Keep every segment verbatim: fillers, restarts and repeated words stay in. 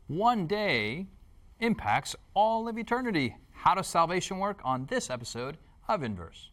one day impacts all of eternity. How does salvation work? On this episode of Inverse.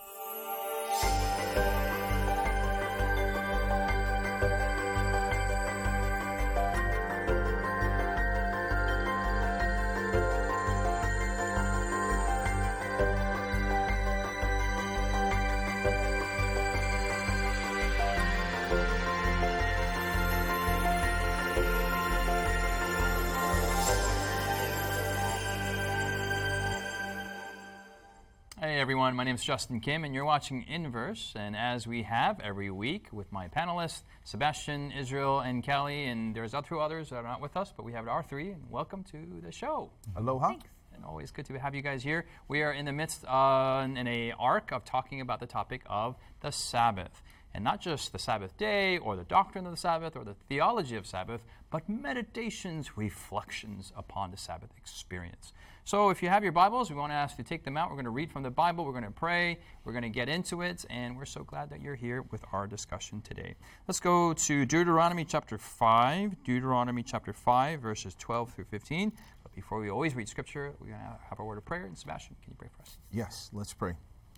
Hey everyone, my name is Justin Kim and you're watching Inverse, and as we have every week with my panelists, Sebastian, Israel, and Kelly, and there's two others that are not with us, but we have our three, and welcome to the show. Aloha. Thanks. And always good to have you guys here. We are in the midst uh, in a arc of talking about the topic of the Sabbath. And not just the Sabbath day or the doctrine of the Sabbath or the theology of Sabbath, but meditations, reflections upon the Sabbath experience. So if you have your Bibles, we want to ask you to take them out. We're going to read from the Bible. We're going to pray. We're going to get into it. And we're so glad that you're here with our discussion today. Let's go to Deuteronomy chapter five. Deuteronomy chapter five, verses twelve through fifteen. But before we always read Scripture, we're going to have a word of prayer. And Sebastian, can you pray for us? Yes, let's pray.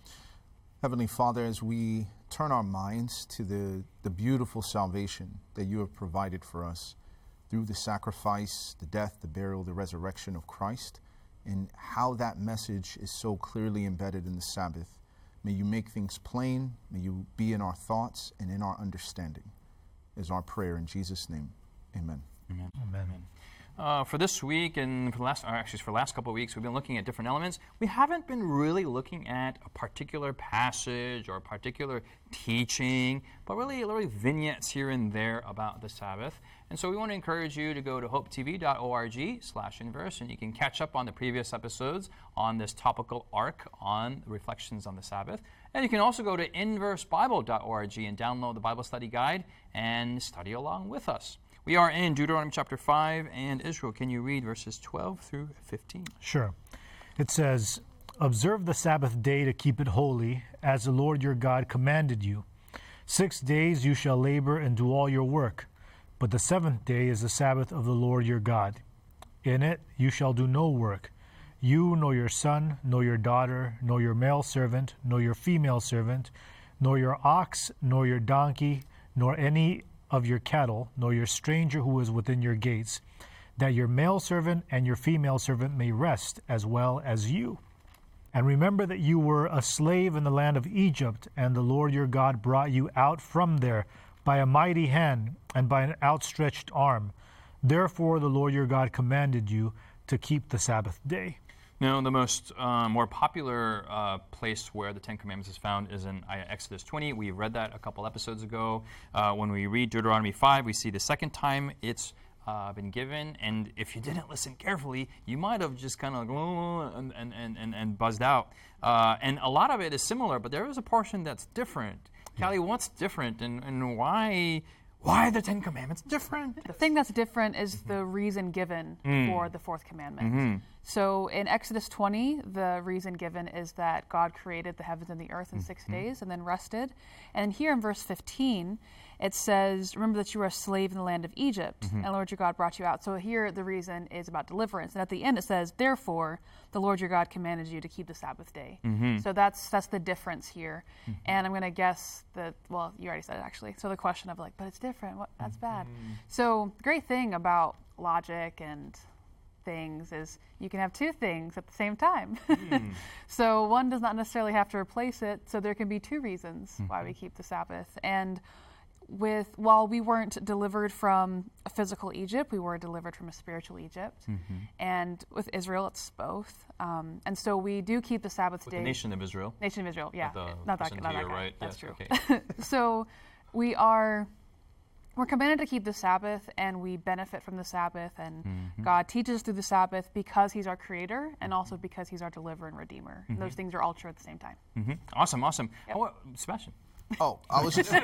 Heavenly Father, as we turn our minds to the, the beautiful salvation that you have provided for us through the sacrifice, the death, the burial, the resurrection of Christ, and how that message is so clearly embedded in the Sabbath, may you make things plain, may you be in our thoughts and in our understanding, is our prayer in Jesus' name. Amen. Amen. Amen. Amen. Uh, for this week and for the last, or actually for the last couple of weeks, we've been looking at different elements. We haven't been really looking at a particular passage or a particular teaching, but really, really vignettes here and there about the Sabbath. And so we want to encourage you to go to hope t v dot org slash inverse, and you can catch up on the previous episodes on this topical arc on reflections on the Sabbath. And you can also go to inverse bible dot org and download the Bible study guide and study along with us. We are in Deuteronomy chapter five, and Israel, can you read verses twelve through fifteen? Sure. It says, "Observe the Sabbath day to keep it holy, as the Lord your God commanded you. Six days you shall labor and do all your work, but the seventh day is the Sabbath of the Lord your God. In it you shall do no work, you, nor your son, nor your daughter, nor your male servant, nor your female servant, nor your ox, nor your donkey, nor any of your cattle, nor your stranger who is within your gates, that your male servant and your female servant may rest as well as you. And remember that you were a slave in the land of Egypt, and the Lord your God brought you out from there by a mighty hand and by an outstretched arm. Therefore the Lord your God commanded you to keep the Sabbath day." Now, the most uh, more popular uh, place where the Ten Commandments is found is in Exodus twenty. We read that a couple episodes ago. Uh, when we read Deuteronomy five, we see the second time it's uh, been given. And if you didn't listen carefully, you might have just kind of like, and, and, and, and buzzed out. Uh, and a lot of it is similar, but there is a portion that's different. Yeah. Callie, what's different, and, and why... Why are the Ten Commandments different? The thing that's different is mm-hmm. the reason given mm. for the fourth commandment. Mm-hmm. So in Exodus twenty, the reason given is that God created the heavens and the earth in mm-hmm. six days and then rested. And here in verse fifteen, it says, "Remember that you were a slave in the land of Egypt, mm-hmm. and the Lord your God brought you out." So here the reason is about deliverance. And at the end it says, "Therefore the Lord your God commanded you to keep the Sabbath day." Mm-hmm. So that's that's the difference here. Mm-hmm. And I'm going to guess that, well, you already said it actually. So the question of like, but it's different. What, that's bad. Mm-hmm. So the great thing about logic and things is you can have two things at the same time. Mm. So one does not necessarily have to replace it. So there can be two reasons mm-hmm. why we keep the Sabbath. And with while we weren't delivered from a physical Egypt, we were delivered from a spiritual Egypt. Mm-hmm. And with Israel, it's both. Um, and so we do keep the Sabbath with day. The nation of Israel. Nation of Israel, yeah. The not that, not that guy. Right. That's yes, true. Okay. So we are... We're commanded to keep the Sabbath, and we benefit from the Sabbath, and mm-hmm. God teaches through the Sabbath because He's our Creator, and also because He's our Deliverer and Redeemer. Mm-hmm. And those things are all true at the same time. Mm-hmm. Awesome, awesome. Yep. Oh, Sebastian. Oh, I was just... no,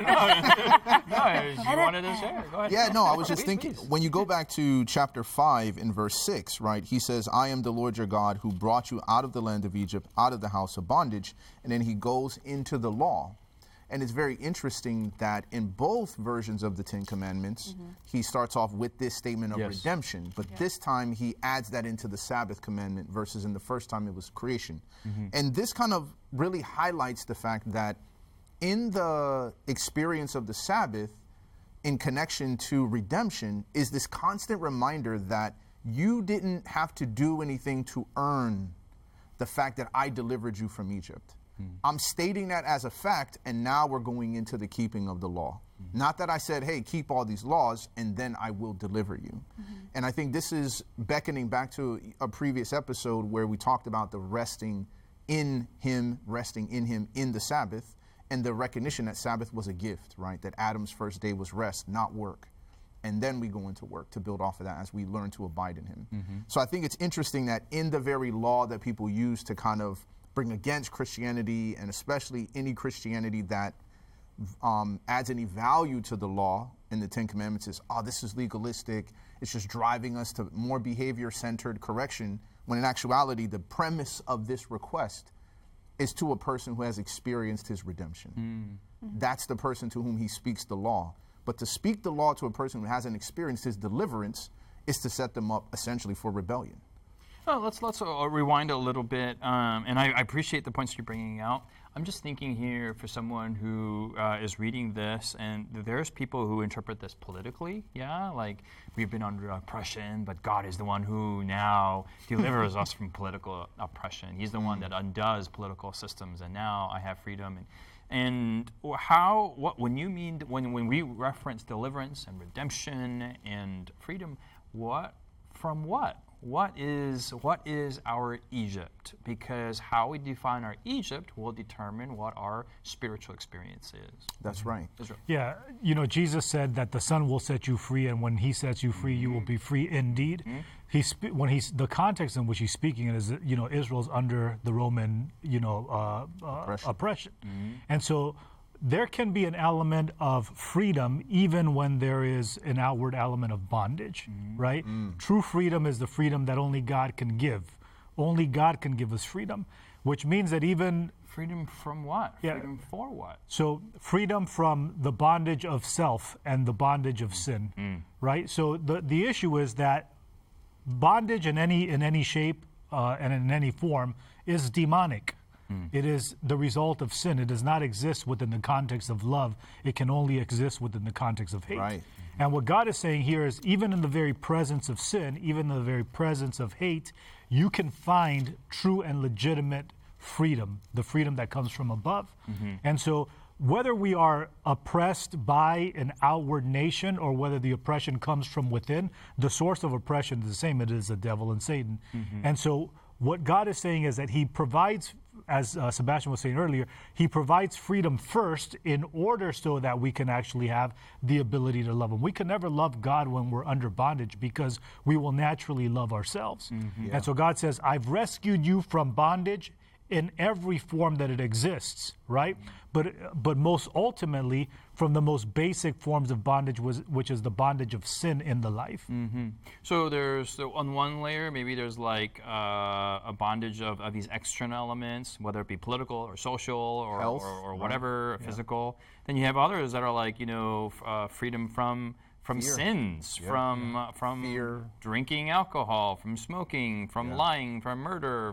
you wanted to share. Go ahead. Yeah, no, I was just please, thinking, please. When you go back to chapter five in verse six, right, he says, "I am the Lord your God who brought you out of the land of Egypt, out of the house of bondage." And then he goes into the law. And it's very interesting that in both versions of the Ten Commandments, mm-hmm. he starts off with this statement of yes. redemption, but yeah. this time he adds that into the Sabbath commandment versus in the first time it was creation. Mm-hmm. And this kind of really highlights the fact that in the experience of the Sabbath, in connection to redemption, is this constant reminder that you didn't have to do anything to earn the fact that I delivered you from Egypt. I'm stating that as a fact, and now we're going into the keeping of the law. Mm-hmm. Not that I said, hey, keep all these laws, and then I will deliver you. Mm-hmm. And I think this is beckoning back to a previous episode where we talked about the resting in him, resting in him in the Sabbath, and the recognition that Sabbath was a gift, right? That Adam's first day was rest, not work. And then we go into work to build off of that as we learn to abide in him. Mm-hmm. So I think it's interesting that in the very law that people use to kind of bring against Christianity, and especially any Christianity that um, adds any value to the law in the Ten Commandments is, oh, this is legalistic. It's just driving us to more behavior-centered correction, when in actuality, the premise of this request is to a person who has experienced his redemption. Mm-hmm. That's the person to whom he speaks the law. But to speak the law to a person who hasn't experienced his deliverance is to set them up essentially for rebellion. Well, let's let's uh, rewind a little bit, um, and I, I appreciate the points you're bringing out. I'm just thinking here for someone who uh, is reading this, and there's people who interpret this politically, yeah, like we've been under oppression, but God is the one who now delivers us from political oppression. He's the one that undoes political systems, and now I have freedom. And and how what when you mean when when we reference deliverance and redemption and freedom, what from what? What is what is our Egypt? Because how we define our Egypt will determine what our spiritual experience is. That's right. Israel. Yeah, you know, Jesus said that the Son will set you free, and when He sets you free, mm-hmm. you will be free indeed. Mm-hmm. He spe- when he's the context in which He's speaking is, you know, Israel's under the Roman, you know, uh, uh, oppression, oppression. Mm-hmm. And so there can be an element of freedom even when there is an outward element of bondage, mm-hmm. right? Mm. True freedom is the freedom that only God can give. Only God can give us freedom, which means that even... Freedom from what? Yeah, freedom for what? So freedom from the bondage of self and the bondage of sin, mm. right? So the, the issue is that bondage in any, in any shape uh, and in any form is demonic. Mm. It is the result of sin. It does not exist within the context of love. It can only exist within the context of hate. Right. Mm-hmm. And what God is saying here is, even in the very presence of sin, even in the very presence of hate, you can find true and legitimate freedom, the freedom that comes from above. Mm-hmm. And so whether we are oppressed by an outward nation or whether the oppression comes from within, the source of oppression is the same. It is the devil and Satan. Mm-hmm. And so what God is saying is that He provides, as uh, Sebastian was saying earlier, He provides freedom first in order so that we can actually have the ability to love Him. We can never love God when we're under bondage because we will naturally love ourselves. Mm-hmm. Yeah. And so God says, I've rescued you from bondage in every form that it exists, right? But but most ultimately from the most basic forms of bondage, was, which is the bondage of sin in the life. Mm-hmm. So there's, so on one layer, maybe there's like uh, a bondage of, of these external elements, whether it be political or social or, Health, or, or whatever, right. physical. Yeah. Then you have others that are like, you know, f- uh, freedom from from Fear. sins, Yeah. from uh, from Fear. drinking alcohol, from smoking, from Yeah. lying, from murder,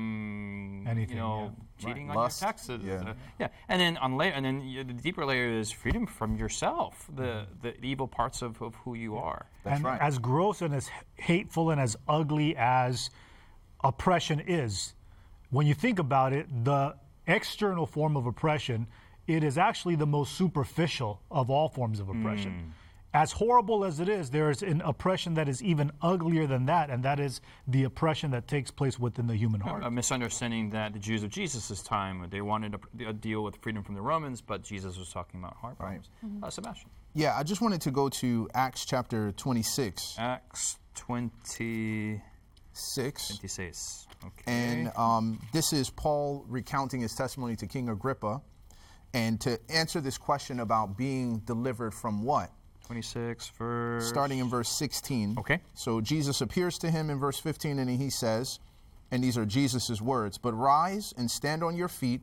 from Anything, you know yeah. cheating Right. on Lust. your taxes. Yeah. Uh, yeah, and then on layer, and then y- the deeper layer is freedom from yourself, the the evil parts of, of who you are. That's and right. as gross and as hateful and as ugly as oppression is, when you think about it, the external form of oppression, it is actually the most superficial of all forms of oppression. Mm. As horrible as it is, there is an oppression that is even uglier than that, and that is the oppression that takes place within the human heart. A misunderstanding that the Jews of Jesus' time, they wanted a, a deal with freedom from the Romans, but Jesus was talking about heart problems. Right. Mm-hmm. Uh, Sebastian. Yeah, I just wanted to go to Acts chapter twenty-six. Acts twenty, Six. twenty-six. Okay. And um, this is Paul recounting his testimony to King Agrippa. And to answer this question about being delivered from what? twenty-six, verse... Starting in verse sixteen. Okay. So Jesus appears to him in verse fifteen, and he says, and these are Jesus' words, "But rise and stand on your feet,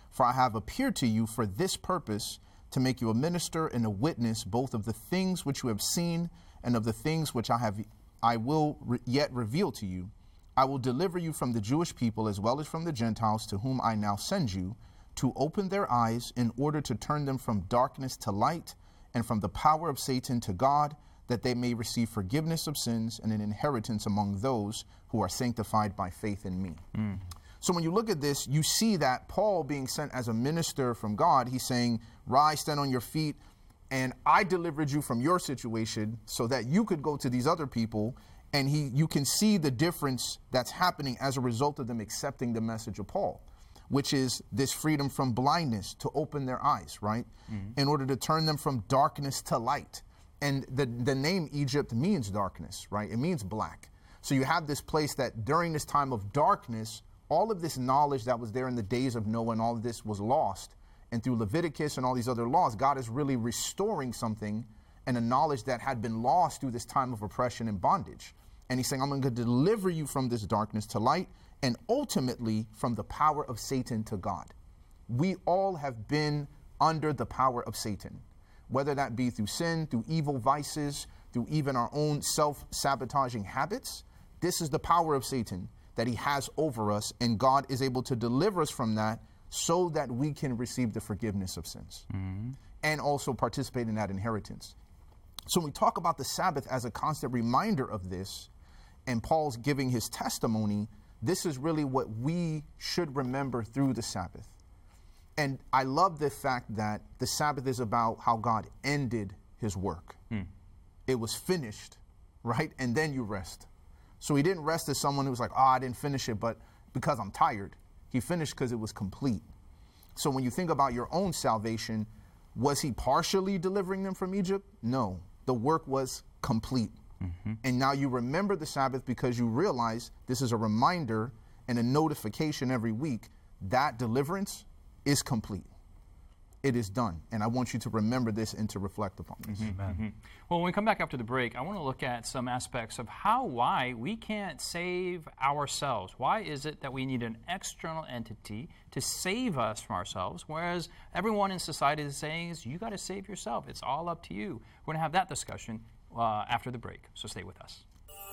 For I have appeared to you for this purpose, to make you a minister and a witness both of the things which you have seen and of the things which I have I will re- yet reveal to you. I will deliver you from the Jewish people as well as from the Gentiles, to whom I now send you, to open their eyes in order to turn them from darkness to light and from the power of Satan to God, that they may receive forgiveness of sins and an inheritance among those who are sanctified by faith in me. Mm. So when you look at this, you see that Paul being sent as a minister from God, he's saying, rise, stand on your feet, and I delivered you from your situation so that you could go to these other people, and he, you can see the difference that's happening as a result of them accepting the message of Paul, which is this freedom from blindness to open their eyes, right? Mm-hmm. In order to turn them from darkness to light. And the, the name Egypt means darkness, right? It means black. So you have this place that during this time of darkness, all of this knowledge that was there in the days of Noah and all of this was lost. And through Leviticus and all these other laws, God is really restoring something and a knowledge that had been lost through this time of oppression and bondage. And he's saying, I'm going to deliver you from this darkness to light and ultimately from the power of Satan to God. We all have been under the power of Satan, whether that be through sin, through evil vices, through even our own self-sabotaging habits. This is the power of Satan that he has over us, and God is able to deliver us from that so that we can receive the forgiveness of sins mm-hmm. and also participate in that inheritance. So when we talk about the Sabbath as a constant reminder of this, and Paul's giving his testimony, this is really what we should remember through the Sabbath. And I love the fact that the Sabbath is about how God ended his work. Mm. It was finished, right? And then you rest. So he didn't rest as someone who was like, oh, I didn't finish it, but because I'm tired. He finished because it was complete. So when you think about your own salvation, was he partially delivering them from Egypt? No. The work was complete. Mm-hmm. And now you remember the Sabbath because you realize this is a reminder and a notification every week that deliverance is complete. It is done. And I want you to remember this and to reflect upon this. Mm-hmm. Mm-hmm. Well, when we come back after the break, I want to look at some aspects of how, why we can't save ourselves. Why is it that we need an external entity to save us from ourselves, whereas everyone in society is saying, is, you got to save yourself. It's all up to you. We're going to have that discussion uh, after the break, so stay with us.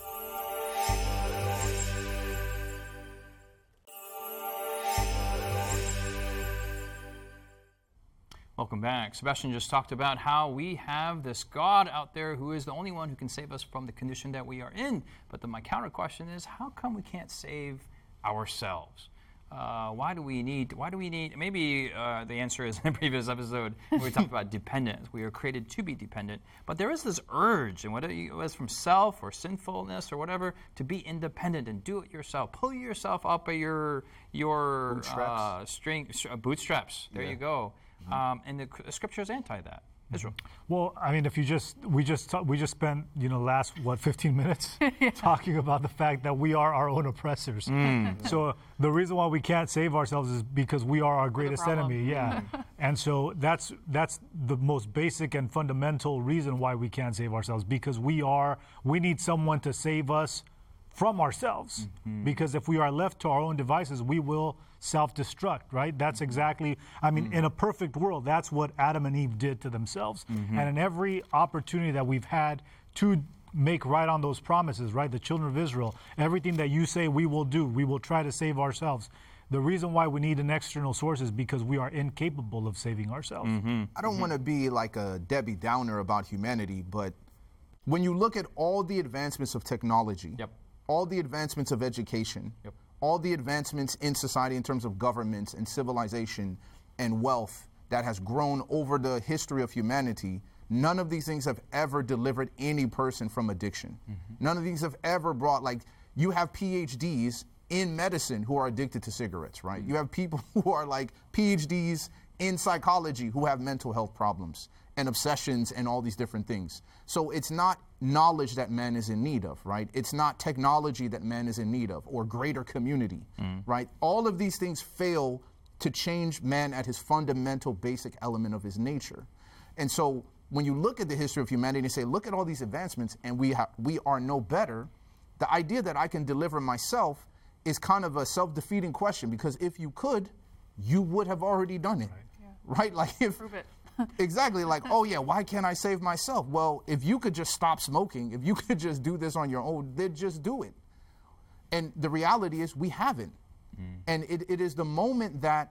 Welcome back. Sebastian just talked about how we have this God out there who is the only one who can save us from the condition that we are in. But the, my counter question is, how come we can't save ourselves? Uh, why do we need, why do we need, maybe uh, the answer is in a previous episode when we talked about dependence. We are created to be dependent. But there is this urge, and whether it was from self or sinfulness or whatever, to be independent and do it yourself. Pull yourself up by your, your bootstraps. Uh, string, uh, bootstraps. There yeah. you go. Um, and the, the scripture is anti that. Israel. Well, I mean, if you just we just ta- we just spent you know last what fifteen minutes yeah. talking about the fact that we are our own oppressors. Mm. So the reason why we can't save ourselves is because we are our greatest enemy. Yeah, and so that's that's the most basic and fundamental reason why we can't save ourselves, because we are we need someone to save us from ourselves. Mm-hmm. Because if we are left to our own devices, we will self-destruct, right? That's exactly, I mean, mm. in a perfect world, that's what Adam and Eve did to themselves. Mm-hmm. And in every opportunity that we've had to make right on those promises, right? The children of Israel, everything that you say we will do, we will try to save ourselves. The reason why we need an external source is because we are incapable of saving ourselves. Mm-hmm. I don't mm-hmm. want to be like a Debbie Downer about humanity, but when you look at all the advancements of technology, yep. all the advancements of education, yep. all the advancements in society in terms of governments and civilization and wealth that has grown over the history of humanity, none of these things have ever delivered any person from addiction. Mm-hmm. None of these have ever brought, like, you have P H Ds in medicine who are addicted to cigarettes, right? Mm-hmm. You have people who are like P H Ds in psychology who have mental health problems and obsessions and all these different things. So it's not knowledge that man is in need of, right? It's not technology that man is in need of, or greater community, mm. right? All of these things fail to change man at his fundamental basic element of his nature. And so when you look at the history of humanity and say, look at all these advancements and we ha- we are no better, the idea that I can deliver myself is kind of a self-defeating question, because if you could, you would have already done it. Right? right? Like if Prove it. exactly like, oh yeah, why can't I save myself? Well, if you could just stop smoking, if you could just do this on your own, then just do it. And the reality is we haven't. Mm. And it, it is the moment that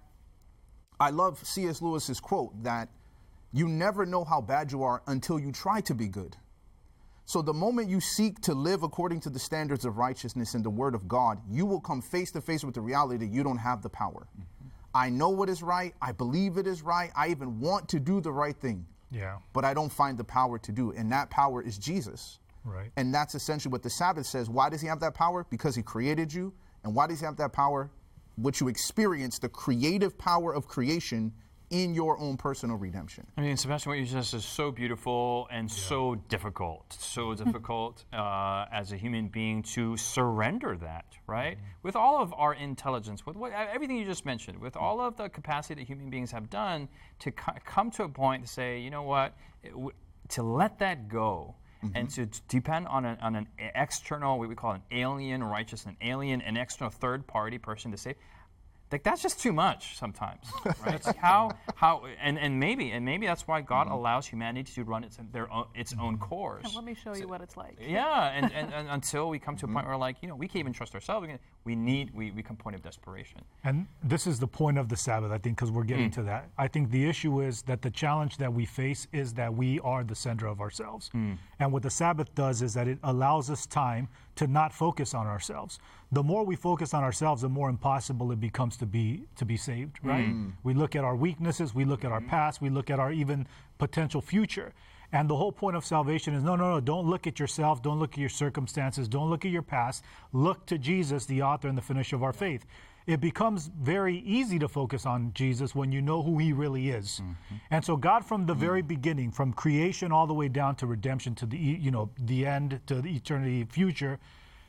I love C S Lewis's quote that you never know how bad you are until you try to be good. So the moment you seek to live according to the standards of righteousness and the word of God, you will come face to face with the reality that you don't have the power. Mm-hmm. I know what is right. I believe it is right. I even want to do the right thing. Yeah. But I don't find the power to do it. And that power is Jesus. Right. And that's essentially what the Sabbath says. Why does he have that power? Because he created you. And why does he have that power? What you experience, the creative power of creation in your own personal redemption. I mean, Sebastian, what you just said is so beautiful and yeah. so difficult. So difficult uh, as a human being to surrender that, right? Mm-hmm. With all of our intelligence, with what, everything you just mentioned, with all of the capacity that human beings have done to co- come to a point to say, you know what, it, w- to let that go. Mm-hmm. And to, to depend on, a, on an external, what we call an alien righteous, an alien, an external third-party person to say, like that's just too much sometimes, right? It's like how how and, and maybe and maybe that's why God mm-hmm. allows humanity to run its their own, its own course. And let me show so, you what it's like. Yeah, and, and, and until we come to a point where like you know we can't even trust ourselves, we need we we come to a point of desperation. And this is the point of the Sabbath, I think, because we're getting mm. to that. I think the issue is that the challenge that we face is that we are the center of ourselves, mm. and what the Sabbath does is that it allows us time to not focus on ourselves. The more we focus on ourselves, the more impossible it becomes to be to be saved, right? Mm. We look at our weaknesses, we look at our past, we look at our even potential future. And the whole point of salvation is no, no, no, don't look at yourself, don't look at your circumstances, don't look at your past. Look to Jesus, the author and the finisher of our faith. It becomes very easy to focus on Jesus when you know who he really is. Mm-hmm. And so God from the mm. very beginning, from creation all the way down to redemption, to the you know the end, to the eternity future,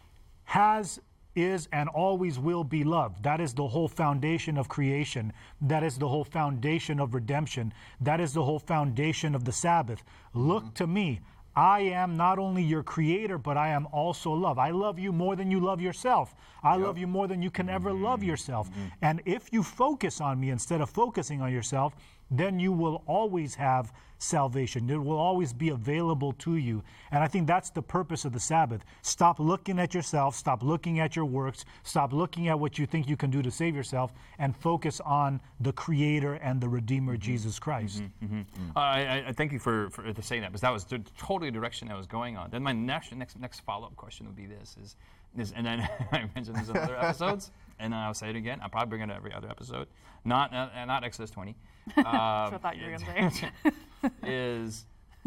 has, is, and always will be loved. That is the whole foundation of creation. That is the whole foundation of redemption. That is the whole foundation of the Sabbath. Look mm-hmm. to me. I am not only your creator, but I am also love. I love you more than you love yourself. I yep. love you more than you can ever mm-hmm. love yourself. Mm-hmm. And if you focus on me instead of focusing on yourself, then you will always have salvation. It will always be available to you. And I think that's the purpose of the Sabbath. Stop looking at yourself. Stop looking at your works. Stop looking at what you think you can do to save yourself, and focus on the Creator and the Redeemer, mm-hmm. Jesus Christ. Mm-hmm. Mm-hmm. Mm-hmm. Uh, I, I thank you for, for saying that, because that was the, totally the direction I was going on. Then my next next next follow-up question would be this: is, is and then I mentioned this in other episodes, and then I'll say it again. I'll probably bring it every other episode. Not uh, not Exodus twenty. Um, That's what I thought you were going to say. is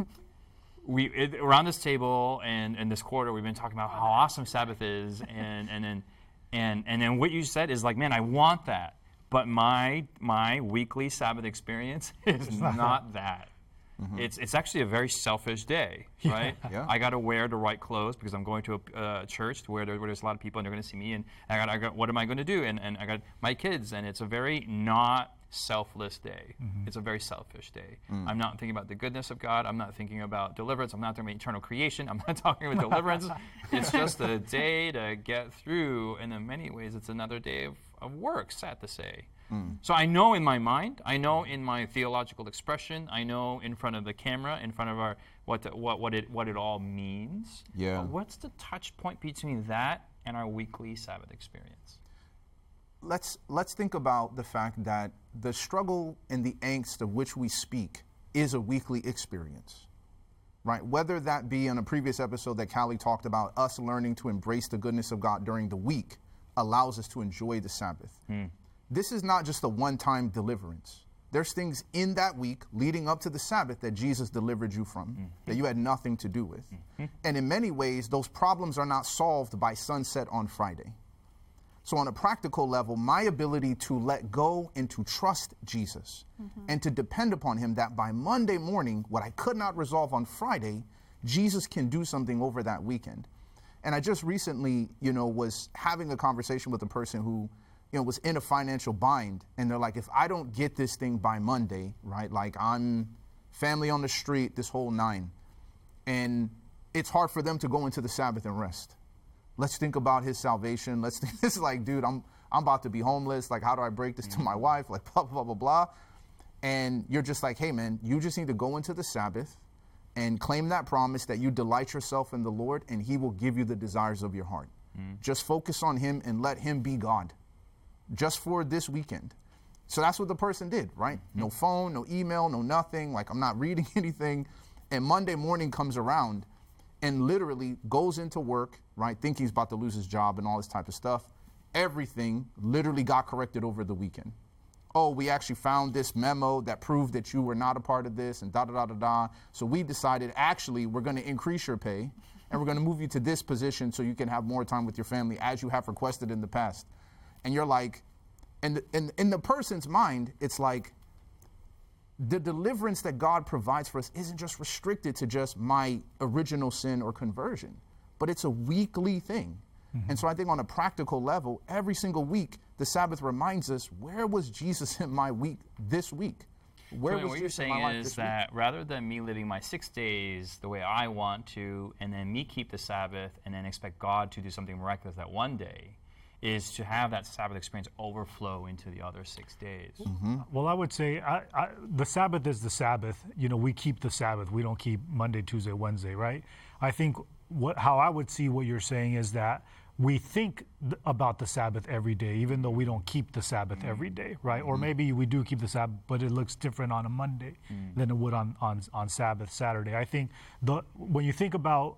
we it, around this table and, and this quarter we've been talking about how awesome Sabbath is, and and then and and then what you said is like, man, I want that, but my my weekly Sabbath experience is not that. Mm-hmm. It's it's actually a very selfish day, right? Yeah. Yeah. I got to wear the right clothes because I'm going to a uh, church where, there, where there's a lot of people and they're going to see me, and I got I got what am I going to do? And and I got my kids, and it's a very not selfless day. Mm-hmm. It's a very selfish day. Mm. I'm not thinking about the goodness of God. I'm not thinking about deliverance. I'm not thinking about eternal creation. I'm not talking about deliverance. It's just a day to get through, and in many ways, it's another day of, of work, sad to say. Mm. So I know in my mind, I know in my theological expression, I know in front of the camera, in front of our what the, what what it what it all means. Yeah. But what's the touch point between that and our weekly Sabbath experience? Let's let's think about the fact that the struggle and the angst of which we speak is a weekly experience, right? Whether that be in a previous episode that Callie talked about, us learning to embrace the goodness of God during the week allows us to enjoy the Sabbath. Mm. This is not just a one-time deliverance. There's things in that week leading up to the Sabbath that Jesus delivered you from, mm-hmm. that you had nothing to do with. Mm-hmm. And in many ways, those problems are not solved by sunset on Friday. So on a practical level, my ability to let go and to trust Jesus mm-hmm. and to depend upon him, that by Monday morning, what I could not resolve on Friday, Jesus can do something over that weekend. And I just recently, you know, was having a conversation with a person who, you know, was in a financial bind, and they're like, if I don't get this thing by Monday, right, like I'm family on the street, this whole nine, and it's hard for them to go into the Sabbath and rest. Let's think about his salvation. Let's think, this is like, dude, I'm I'm about to be homeless. Like, how do I break this to my wife? Like, blah, blah, blah, blah. And you're just like, hey, man, you just need to go into the Sabbath and claim that promise that you delight yourself in the Lord and he will give you the desires of your heart. Mm. Just focus on him and let him be God just for this weekend. So that's what the person did, right? Mm-hmm. No phone, no email, no nothing. Like, I'm not reading anything. And Monday morning comes around and literally goes into work, right? Thinking he's about to lose his job and all this type of stuff. Everything literally got corrected over the weekend. Oh, we actually found this memo that proved that you were not a part of this and da da da da da. So we decided, actually, we're going to increase your pay and we're going to move you to this position so you can have more time with your family as you have requested in the past. And you're like, and in, in the person's mind, it's like the deliverance that God provides for us isn't just restricted to just my original sin or conversion, but it's a weekly thing. Mm-hmm. And so I think on a practical level, every single week, the Sabbath reminds us, where was Jesus in my week this week? Where so was what Jesus you're saying in my life is this that week? rather than me living my six days the way I want to, and then me keep the Sabbath, and then expect God to do something miraculous that one day, is to have that Sabbath experience overflow into the other six days. Mm-hmm. Well, I would say I, I, the Sabbath is the Sabbath. You know, we keep the Sabbath. We don't keep Monday, Tuesday, Wednesday, right? I think what how I would see what you're saying is that we think th- about the Sabbath every day, even though we don't keep the Sabbath every day, right? Mm-hmm. Or maybe we do keep the Sabbath, but it looks different on a Monday mm-hmm. than it would on, on, on Sabbath, Saturday. I think the when you think about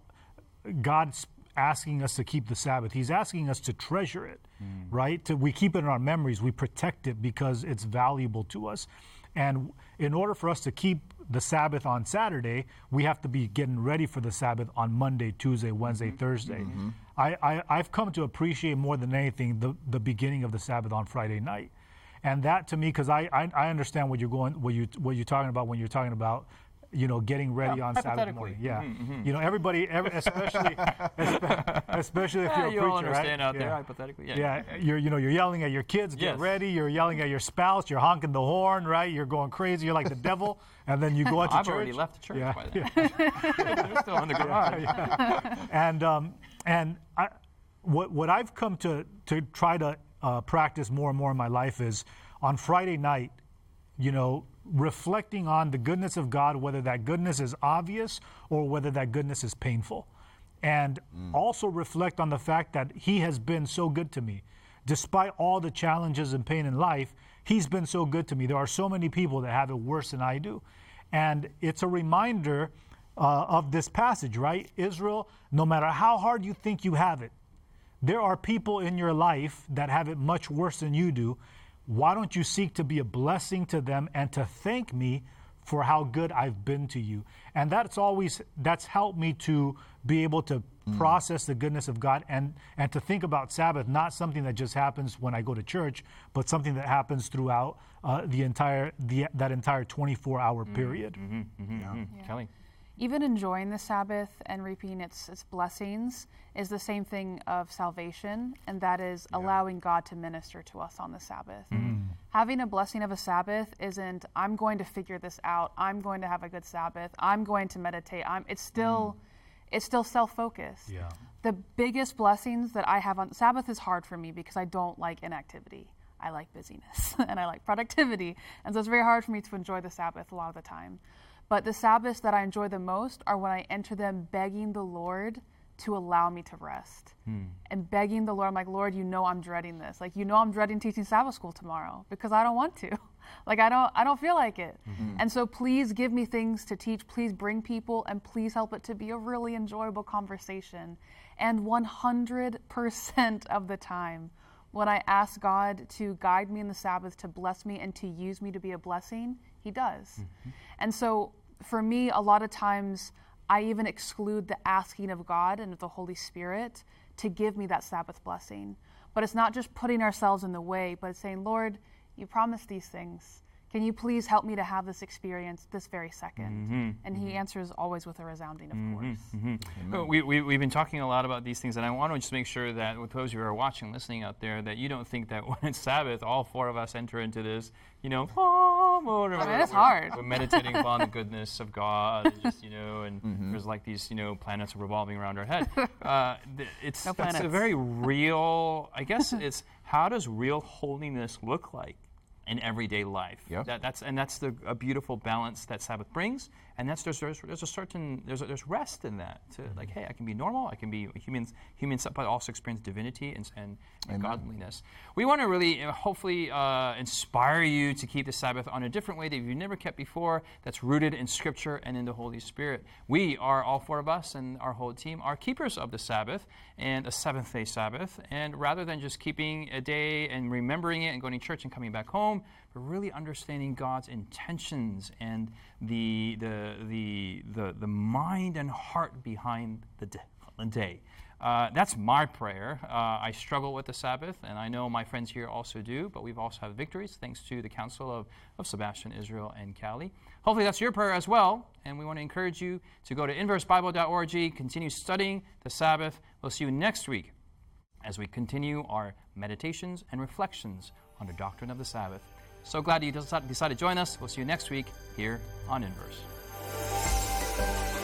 God's asking us to keep the Sabbath, he's asking us to treasure it, mm. right? To, we keep it in our memories, we protect it because it's valuable to us. And in order for us to keep the Sabbath on Saturday, we have to be getting ready for the Sabbath on Monday, Tuesday, Wednesday, mm-hmm. Thursday. Mm-hmm. I, I, I've come to appreciate more than anything the, the beginning of the Sabbath on Friday night. And that to me, because I, I I understand what you're going, what you what you're talking about when you're talking about, you know, getting ready yeah, on Saturday morning. Yeah, mm-hmm, mm-hmm. You know, everybody, every, especially, especially if yeah, you're a you preacher, all understand right? out yeah. there, hypothetically. Yeah. yeah, you're you know you're yelling at your kids, get yes. ready. You're yelling at your spouse. You're honking the horn, right? You're going crazy. You're like the devil, and then you go into I've church. already left the church yeah. by then. Yeah. They're still in the garage. Yeah, yeah. And um, and I, what what I've come to to try to uh, practice more and more in my life is on Friday night, you know, reflecting on the goodness of God, whether that goodness is obvious or whether that goodness is painful. And mm. also reflect on the fact that he has been so good to me. Despite all the challenges and pain in life, he's been so good to me. There are so many people that have it worse than I do. And it's a reminder uh, of this passage, right? Israel, no matter how hard you think you have it, there are people in your life that have it much worse than you do. Why don't you seek to be a blessing to them and to thank me for how good I've been to you? And that's always, that's helped me to be able to mm. process the goodness of God and, and to think about Sabbath, not something that just happens when I go to church, but something that happens throughout uh, the entire, the, that entire twenty-four hour mm. period. Mm-hmm, mm-hmm, yeah. mm-hmm. Yeah. Kelly? Even enjoying the Sabbath and reaping its, its blessings is the same thing of salvation, and that is yeah. allowing God to minister to us on the Sabbath. Mm. Having a blessing of a Sabbath isn't, I'm going to figure this out, I'm going to have a good Sabbath, I'm going to meditate. I'm, it's still mm. it's still self-focused. Yeah. The biggest blessings that I have on Sabbath is hard for me because I don't like inactivity. I like busyness and I like productivity. And so it's very hard for me to enjoy the Sabbath a lot of the time. But the Sabbaths that I enjoy the most are when I enter them begging the Lord to allow me to rest. Hmm. And begging the Lord, I'm like, Lord, you know I'm dreading this. Like, you know I'm dreading teaching Sabbath school tomorrow because I don't want to. Like, I don't I don't feel like it. Mm-hmm. And so please give me things to teach. Please bring people, and please help it to be a really enjoyable conversation. And one hundred percent of the time, when I ask God to guide me in the Sabbath, to bless me and to use me to be a blessing, he does. Mm-hmm. And so for me, a lot of times, I even exclude the asking of God and of the Holy Spirit to give me that Sabbath blessing. But it's not just putting ourselves in the way, but it's saying, Lord, you promised these things. can you please help me to have this experience this very second? Mm-hmm. And he answers always with a resounding, of course. Well, We, we, we've been talking a lot about these things, and I want to just make sure that with those who are watching, listening out there, that you don't think that when it's Sabbath, all four of us enter into this, you know, oh, mode, or I mean, whatever. it's hard. We're meditating upon the goodness of God, and just, you know, and there's like these, you know, planets revolving around our head. Uh, th- it's, No it's a planets. very real, I guess it's, how does real holiness look like in everyday life? Yep. That, that's and that's the a beautiful balance that Sabbath brings, and that's there's there's, there's a certain there's a, there's rest in that. To like, hey, I can be normal, I can be humans humans, but also experience divinity and and, and godliness. We want to really uh, hopefully uh, inspire you to keep the Sabbath on a different way that you've never kept before. That's rooted in Scripture and in the Holy Spirit. We are, all four of us and our whole team, are keepers of the Sabbath and a seventh day Sabbath. And rather than just keeping a day and remembering it and going to church and coming back home, but really understanding God's intentions and the the the the, the mind and heart behind the d- the day. Uh, that's my prayer. Uh, I struggle with the Sabbath, and I know my friends here also do, but we've also had victories thanks to the counsel of, of Sebastian, Israel, and Callie. Hopefully that's your prayer as well, and we want to encourage you to go to inverse bible dot org, continue studying the Sabbath. We'll see you next week as we continue our meditations and reflections on the doctrine of the Sabbath. So glad you decided to join us. We'll see you next week here on Inverse.